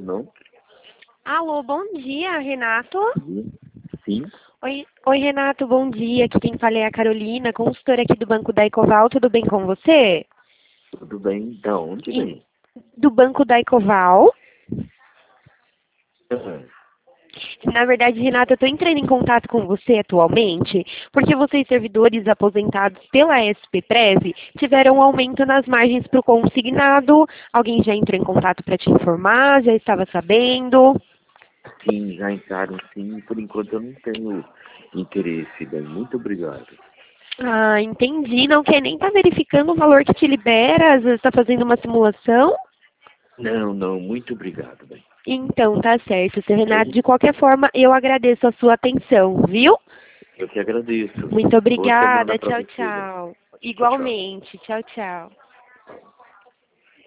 não? Alô, bom dia, Renato. Sim. Oi, Renato, bom dia. Aqui quem fala é a Carolina, consultora aqui do Banco da Ecoval. Tudo bem com você? Tudo bem? Da onde vem? Do Banco da Ecoval. Aham. Na verdade, Renato, eu estou entrando em contato com você atualmente porque vocês, servidores aposentados pela SPPrev, tiveram um aumento nas margens para o consignado. Alguém já entrou em contato para te informar? Já estava sabendo? Sim, já entraram sim. Por enquanto eu não tenho interesse, bem. Muito obrigado. Ah, entendi. Não quer nem estar verificando o valor que te libera? Às vezes está fazendo uma simulação? Não, não, muito obrigado, bem. Então, tá certo, seu Renato. Bem, De qualquer forma, eu agradeço a sua atenção, viu? eu que agradeço. Muito Boa semana obrigada. para Tchau, você, bem. tchau. Tchau, tchau. Igualmente. Tchau, tchau.